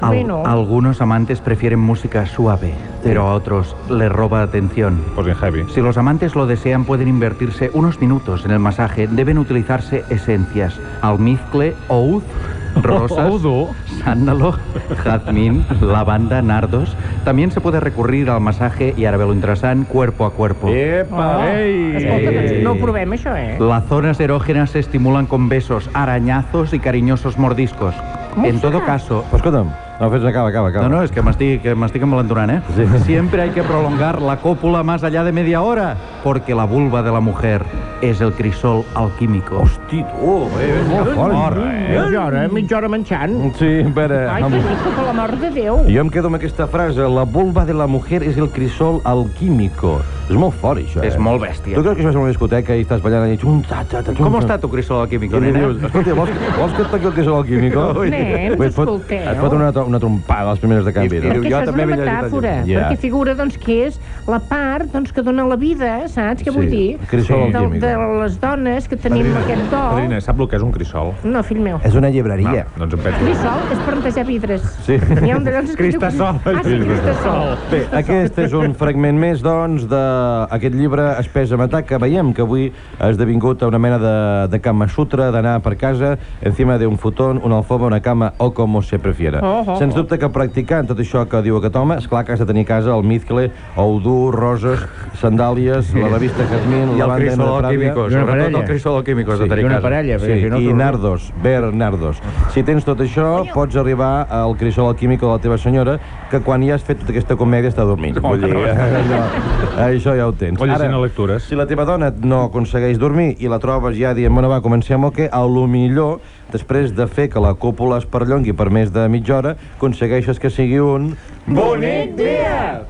Algunos amantes prefieren música suave, pero a otros les roba atención. Pues bien heavy. Si los amantes lo desean, pueden invertirse unos minutos en el masaje. Deben utilizarse esencias: almizcle, oud, rosas, sándalo, jazmín, lavanda, nardos. También se puede recurrir al masaje, i ara ve lo interessant, cuerpo a cuerpo. Escolta, no ho provem, això, Las zonas erógenas se estimulan con besos, arañazos y cariñosos mordiscos. En todo caso... Pues escolta'm, no, fes, acaba. No, es que m'estic embalantonant, Sí. Siempre hay que prolongar la cópula más allá de media hora, porque la vulva de la mujer es el crisol alquímico. Hosti, tu, molt fort, Mitja hora menjant. Sí, espera. Ai, que rico, per l'amor de Déu. Jo em quedo amb aquesta frase, la vulva de la mujer és el crisol alquímico. És molt fort, això, És molt bèstia. Tu creus que vas a una discoteca i estàs ballant i Com està tu crisol alquímico, I nena? dius, escolta, vols que et toqui el crisol alquímico? Nens, escolteu. Et fot una trompada a les primeres de canvi, no? Perquè això és una metàfora, Ja. perquè figura doncs, que és la part doncs, que dona la vida, saps què vull dir? crisol alquímico. De les dones que tenim aquest do... Padrina, sap el que és un crisol? No, fill meu. És una llibreria. No, doncs em penso. Crisol és per netejar vidres. Sí. N'hi ha un d'allò que es diu... Cristasol. Ah, sí, cristasol. Bé, aquest és un fragment més, doncs, d'aquest llibre Es pesa matar, que veiem que avui ha esdevingut una mena de Kama Sutra, d'anar per casa encima d'un futón, una alfombra, una cama o com se prefiera. Sens dubte que practicant tot això que diu aquest home, esclar que has de tenir a casa el mizcle, oudú, roses, sandàlies, la revista jazmín, I el lavanda crisol alquímico, sobretot el crisol alquímico has de tenir a casa. Sí, i nardos, nardos. Si tens tot això, pots arribar al crisol alquímico de la teva senyora, que quan ja has fet tota aquesta comèdia està dormint. Vull dir, això ja ho tens. O llegint lectures. Si la teva dona no aconsegueix dormir i la trobes ja dient, bueno, va, comencem o què, a lo millor, després de fer que la cúpula es perllongui per més de mitja hora, aconsegueixes que sigui un... Bonic dia!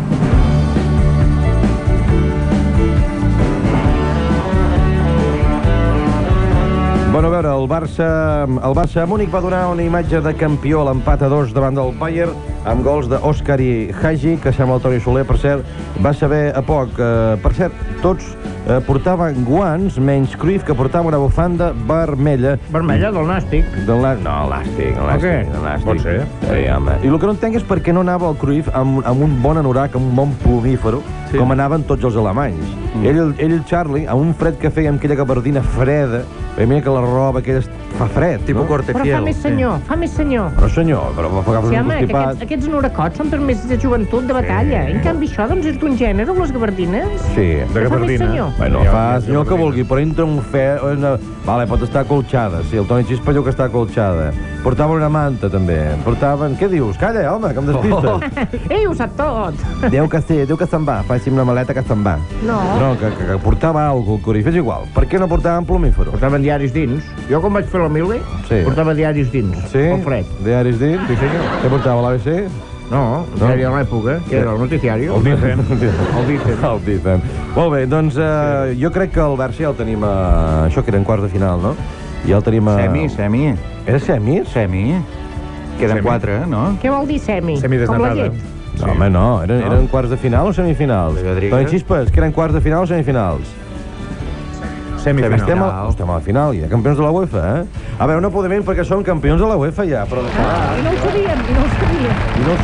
Bueno, a veure, el Barça a Múnich va donar una imatge de campió a l'empat a 2 davant del Bayern, amb gols d'Òscar i Hagi, que sembla el Toni Soler, per cert, va saber a poc. Per cert, tots portaven guants, menys Cruyff, que portava una bufanda vermella. Vermella del nàstic. No, elàstic. Pot ser. Sí, home. I el que no entenc és per què no anava el Cruyff amb un bon anorac, amb un bon plumífero, com anaven tots els alemanys. Ell, el Charlie, amb un fred que feia amb aquella gabardina freda, mira que la roba aquella fa fred, Tipo no? corte Però fiel. fa més senyor. Però senyor, però agafes Sí, un home, que constipat. aquests anoracots són per més de joventut, de batalla. En canvi, això, doncs, és d'un gènere, les gabardines. Sí. De Fa més gabardina. senyor. Bueno, fa senyor que vulgui, però entra un fe... Vale, pot estar acolxada, sí, el Toni Xispa diu que està acolxada. Portaven una manta, també. Portaven... Què dius? Calla, home, que em despistes. Ell ho sap tot. Diu que sí, diu que se'n va. Faci'm una maleta que se'n va. No. No, que portava alguna cosa, el Cruyff. És igual. Per què no portaven plumífero? Portaven diaris dins. Jo, quan vaig fer la mili, portava diaris dins. Sí? Com fred. Diaris dins? Sí, senyor. Què portava, l'ABC? No, el diari de l'època, que era el noticiario. El Dicen. El Dicen. Molt bé, doncs jo crec que el Barça ja el tenim a... Això que eren quarts de final, no? Ja el tenim a... Semi. Era semis? Semi. Queden Semi. 4, no? Què vol dir semi? Semi Com la desnatada. llet. No, home, no. Eren quarts de final o semifinals? Toni Xispes, que eren quarts de final o semifinals? Semifinal. Estem a la final, ja, campions de la UEFA, eh? A veure, no podem perquè són campions de la UEFA, ja, però... I no ho sabíem, i no ho sabíem. I no ho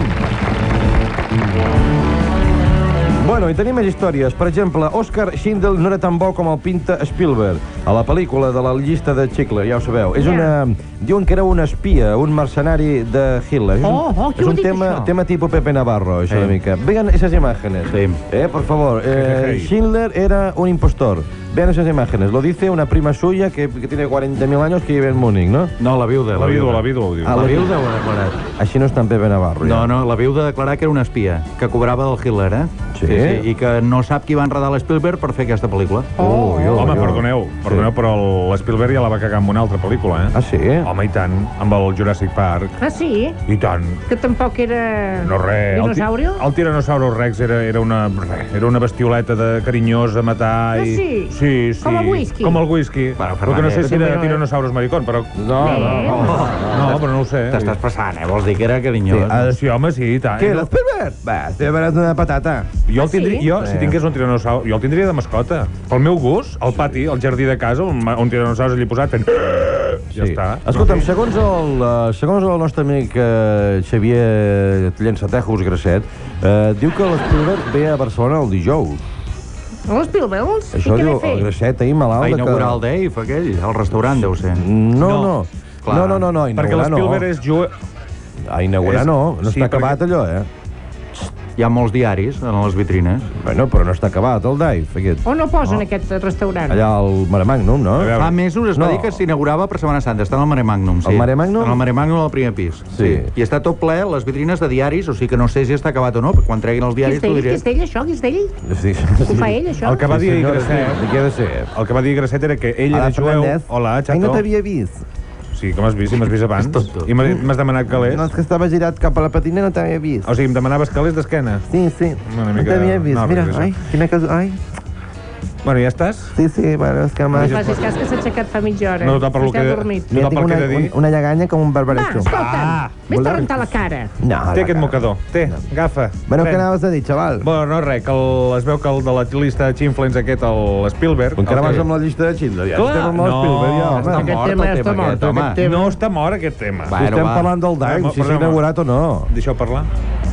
sabíem. Bueno, i tenim més històries. Per exemple, Oskar Schindler no era tan bo com el pinta Spielberg a la pel·lícula de la llista de Schindler, ja ho sabeu. És una... Diuen que era un espia, un mercenari de Hitler. Qui és ho ha un dit, tema, això? tema tipo Pepe Navarro, això una mica. Vean esas imágenes. Sí. Por favor. Hey. Schindler era un impostor. Vean esas imágenes. Lo dice una prima suya que tiene 40.000 años que vive en Múnich, ¿no? No, la viuda. La vídua ho diu. Ah, La viuda ho ha declarat. Així no està en Pepe Navarro, ja. No, la viuda ha declarat que era un espia, que cobrava del Hitler, eh? Sí? I que no sap qui va enredar l'Spielberg per fer aquesta pel·lícula. Home, perdoneu, però l'Spielberg ja la va cagar amb una altra pel·lícula, eh? Ah, sí? Home, i tant, amb el Jurassic Park. Ah, sí? I tant. Que tampoc era... No, res. Dinosaurio? El Tyrannosaurus Rex era una bestioleta de carinyós a matar Ah, i... sí? Sí. Com el whisky? Com el whisky. Bueno, Però que no sé si era però- Tyrannosaurus maricón, però... No. No, però no ho sé. T'estàs passant, eh? Vols dir que era carinyós. Sí, home, sí, i tant. Què, l'Spielberg? Va, Spielberg és una patata. Jo el sí? tindria, si tingués un tiranosaure, jo el tindria de mascota. Pel meu gust, al pati, al jardí de casa, un tiranosaure allí posat fent... Ja està. Escolta'm, segons el nostre amic Xavier Llençatejos Grasset, diu que l'Spielberg ve a Barcelona el dijous. Els Spielbergs? I Això què diu ve a fer? el Grasset ahir malalt. A inaugurar el Dave, aquell, el restaurant, deu ser. No. Clar. No, Perquè inaugurar no. l'Spielberg és A inaugurar no Sí, està acabat allò, Hi ha molts diaris en les vitrines. Bueno, però no està acabat el Dave, aquest. On no posen aquest restaurant? Allà al Mare Magnum, no? A veure. Fa mesos es va No. dir que s'inaugurava per Setmana Santa. Està en el Mare Magnum, sí. Al Mare Magnum? En el Mare Magnum al primer pis. Sí. I està tot ple, les vitrines de diaris, o sigui que no sé si està acabat o no, perquè quan treguin els diaris t'ho Qui diré. és d'ell, això? Qui és d'ell? Sí. Ho fa ell, això? El que va dir senyor, Grasset... de què ha de ser? El que va dir Grasset era que ell Hola, era jueu... Fernández. Hola, xato. Ai, no t'havia vist. Sí, que m'has vist, si m'has vist abans. És tonto. I m'has demanat calés. No, és que estava girat cap a la patina i no t'havia vist. O sigui, em demanaves calés d'esquena. Sí. Una No mica- t'havia vist. no, Mira, perquè ai, quina cosa... Ai, Bueno, ja estàs? sí, bueno, és que No facis cas que s'ha aixecat fa mitja hora. No, total, per lo Està que- dormit. Mira, tinc una lleganya com un Va, barbaresso. escolta'm, vés a rentar la cara. No, Té aquest mocador. Té, agafa. Bueno, què Pren. anaves a dir, xaval? Bueno, no, res, que es veu que el de la llista de xinflens aquest, el Spielberg... Encara el vas que- amb la llista de Schindler, ja Clar, estem amb el no, Spielberg, ja, està home. Aquest mort tema el està tema mort, aquest, home. aquest tema. No està mort, aquest tema. Va. Estem va. parlant del Dive, si s'ha Parlem. inaugurat o no. Deixeu parlar?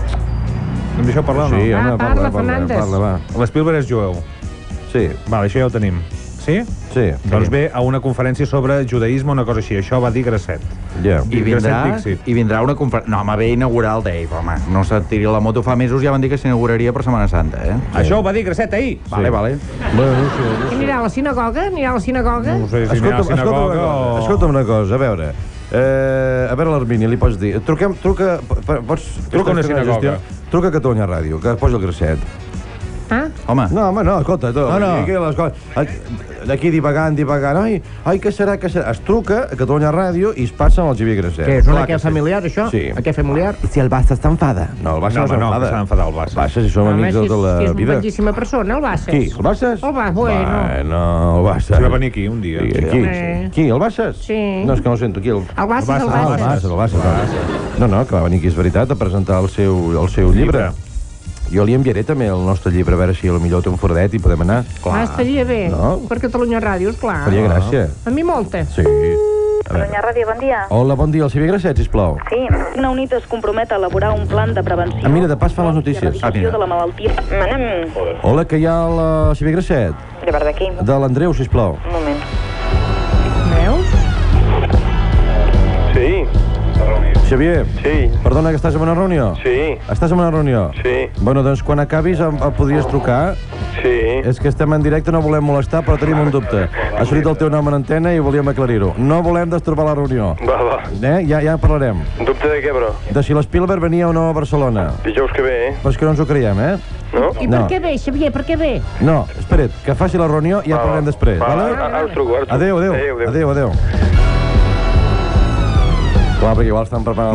Em deixeu parlar o no? Sí, Va, home, parla, parla, Fernández. va. L'Spielberg és jueu. Sí, Vale, això ja ho tenim. Sí? sí. Doncs ve a una conferència sobre judaïsme, una cosa així. Això va dir Grasset. Ja. I vindrà, Grasset Dixit. i vindrà una conferència... No, home, ve a inaugurar el Dave, home. No se't tiri la moto. Fa mesos ja van dir que s'inauguraria per Setmana Santa, Això ho va dir Grasset ahir. Vale. Bueno, no sé. Anirà a la sinagoga? Anirà a la sinagoga? No sé si anirà a la sinagoga o... Escolta'm una cosa, a veure, l'Armini, li pots dir... Truca... Pots... Truca a una sinagoga. Truca a Catalunya Ràdio, que posi el Grasset. Ah? Home, No, home, no, escolta, tu. No. Aquí les coses... D'aquí divagant. Ai, què serà? Es truca a Catalunya Ràdio i es passa amb el Xavier Grasset. Què, és una Clar que què sí. familiar, això? Sí. A què familiar? I si el Barça s'enfada? No, el Barça No, no home, no, s'enfada. que s'ha d'enfadar el Barça. Barça, si som amics de tota si la és vida. una bellíssima persona, el Bassas. Qui, el Barça? El Barça, bueno. Bueno, el Barça. Si va venir aquí un dia. Qui, el Barça? Sí. No, és que no sento, qui? El Bassas, el Barça, Bassas. El Barça. No, que va venir aquí, és veritat, a presentar el seu llibre. Jo li enviaré també el nostre llibre, a veure si potser té un foradet i podem anar. Ah, estaria bé. No? Per Catalunya Ràdio, esclar. Faria gràcia. A mi molta. Sí. A veure. Catalunya Ràdio, bon dia. Hola, bon dia. El Xavier Grasset, sisplau. Sí, Regne Unit es compromet a elaborar un plan de prevenció... Ah, mira, de pas fan les notícies. i erradicació de la malaltia. Manem. Hola, que hi ha el Xavier Grasset. De part d'aquí. De l'Andreu, sisplau. Un moment. Veus? Sí, Xavier, sí, perdona que estàs en una reunió? sí, Estàs en una reunió? sí, Bueno, doncs quan acabis em podries trucar. sí. És que estem en directe, no volem molestar, però tenim un dubte. Ha sortit el teu nom en antena i volíem aclarir-ho. No volem destorbar la reunió. Va. Ja parlarem. Dubte de què, bro? De si l'Spielberg venia o no a Barcelona. Dijous que ve, Però és que no ens ho creiem, no? I No. per què ve, Xavier, per què ve? No, espera't, que faci la reunió i ja parlem després, vale? Ara us truco, Adéu. Clar, perquè igual estan preparant...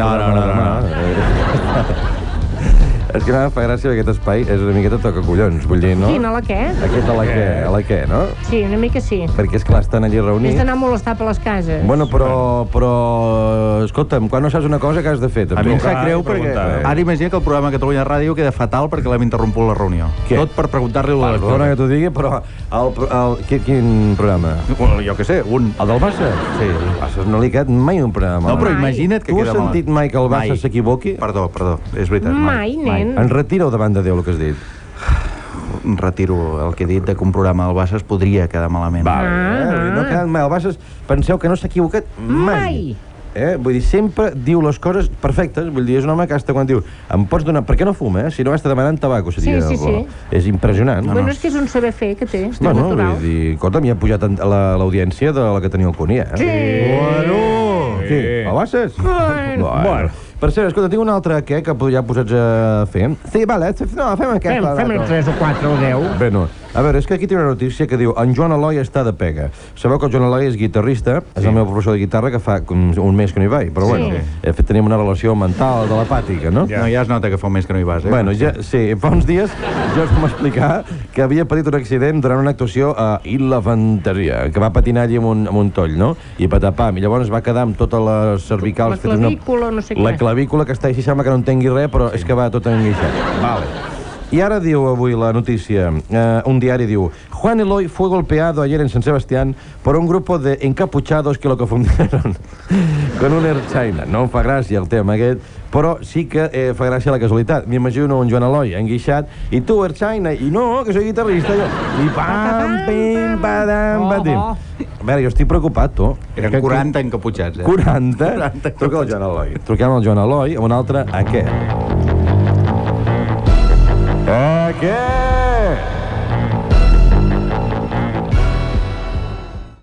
No. És que em fa gràcia aquest espai, és una miqueta toca collons, vull dir, no? Quin, a la què? Aquest a la què, no? Sí, una mica sí. Perquè, esclar, estan allí Has reunits. d'anar a molestar per les cases. Bueno, però... Escolta'm, quan no saps una cosa, què has de fer, a també? mi em sap Trucar greu i perquè... preguntar. Ara imagina que el programa de Catalunya Ràdio queda fatal perquè l'hem interromput la reunió. Què? Tot per preguntar-li a Perdona que t'ho digui, però... Quin programa? Bueno, jo què sé, un... El del Barça? Sí. Barça no li ha quedat mai un programa. No, però Mai. imagina't que Tu queda has sentit mai que el Barça Mai. s'equivoqui? Perdó, és veritat. Mai, nen. En retira-ho davant de Déu, el que has dit. Retiro el que he dit de que un programa del Barça es podria quedar malament. No ha quedat mai. El Barça, penseu que no s'ha equivocat mai. Vull dir, sempre diu les coses perfectes. Vull dir, és un home que hasta quan diu em pots donar... Per què no fuma, Si no m'està demanant tabaco, seria... Sí. És impressionant. Bueno, és que és un saber fer que té, és Bueno, natural. vull dir, escolta'm, ja ha pujat l'audiència de la que tenia el Cuní, Sí. Bueno! Sí. Qui? El Bassas? Bueno. Per cert, escolta, tinc un altre que ja posats a fer. Sí, vale, no, fem aquest. Fem 3 o 4 o 10. Bé, no. A veure, és que aquí tinc una notícia que diu en Joan Eloi està de pega. Sabeu que el Joan Eloi és guitarrista, és el meu professor de guitarra que fa un mes que no hi vaig, però bueno, tenim una relació mental, telepàtica, no? No, ja es nota que fa un mes que no hi vas, Bueno, sí, fa uns dies jo us vam explicar que havia patit un accident durant una actuació a Illa Fantasia, que va patinar allí amb un toll, no? I patapam, i llavors va quedar amb totes les cervicals... La clavícula, no sé què. La clavícula, que està així, sembla que no entengui res, però és que va tot enguixat. Vale. I ara diu avui la notícia, un diari diu: Juan Eloy fue golpeado ayer en San Sebastián por un grupo de encapuchados que lo confundieron con un Ertzaina. No em fa gràcia el tema aquest, però sí que fa gràcia la casualitat. M'imagino un Joan Eloy enguixat, i tu, Ertzaina, i no, que soy guitarrista, jo. I pam, pim, padam, patim. A veure, jo estic preocupat, tu. Eren 40 encaputxats, 40? Truca al Joan Eloy. Truquem al Joan Eloy, amb un altre, aquest. Aquest!